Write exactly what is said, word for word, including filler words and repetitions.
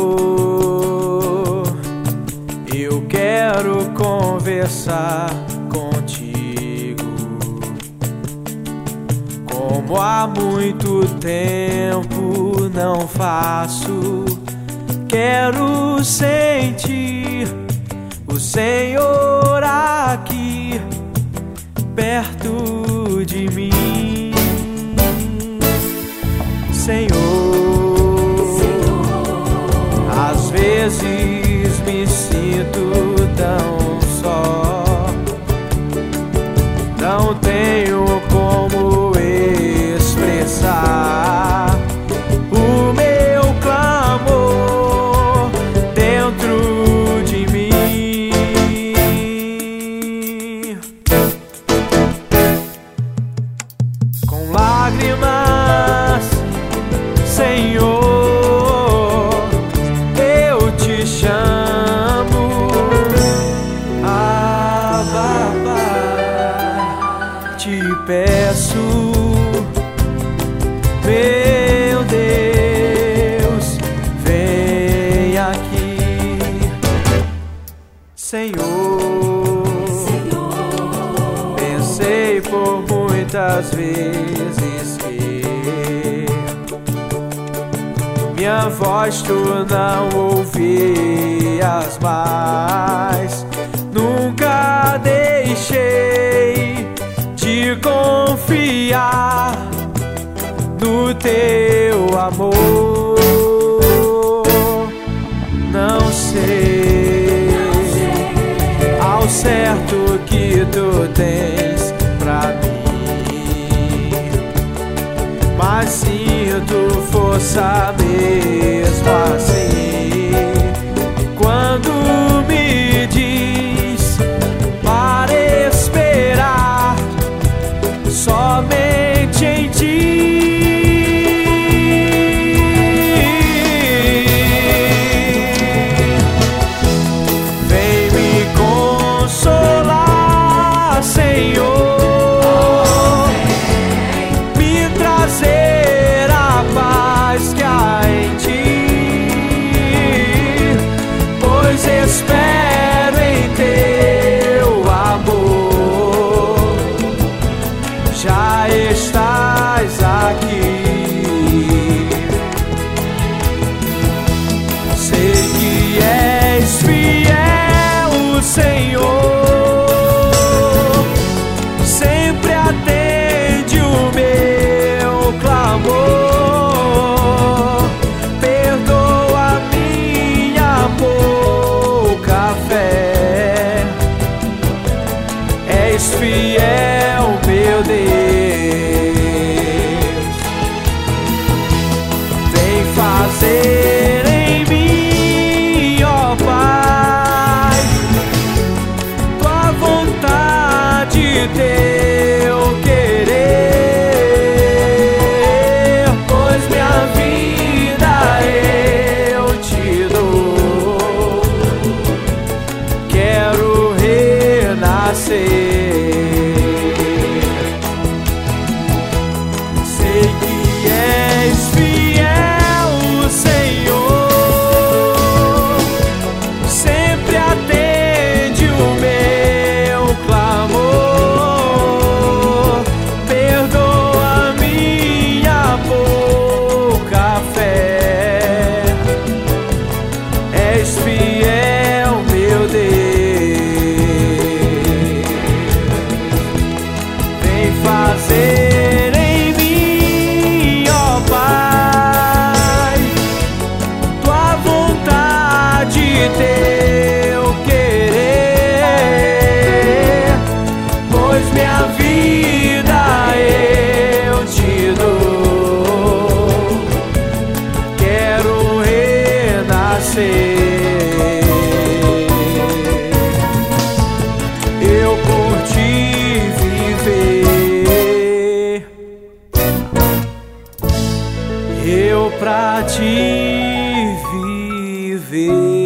eu quero conversar contigo, como há muito tempo não faço. Quero sentir o Senhor aqui perto de mim, Senhor. Às vezes me sinto tão só, não tenho como expressar o meu clamor dentro de mim. Com lágrimas, Senhor, te peço, meu Deus, vem aqui, Senhor. Senhor. Pensei por muitas vezes que minha voz tu não ouvias mais. Nunca deixei de confiar no teu amor. Não sei, não sei ao certo que tu tens pra mim, mas sinto força mesmo assim quando me diz para esperar somente em ti. Vem me consolar, Senhor, me trazer a paz que há em ti, pois espero em teu amor. Já estás aqui. Sei que és fiel, Senhor, sempre atende o meu clamor. Perdoa minha pouca fé. És fiel, meu Deus. Vem fazer em mim, ó Pai, tua vontade, teu querer, pois minha vida eu te dou. Quero renascer. Fazer em mim, ó Pai, tua vontade, teu querer, pois minha vida eu te dou. Quero renascer. Eu por ti viver, eu pra te viver.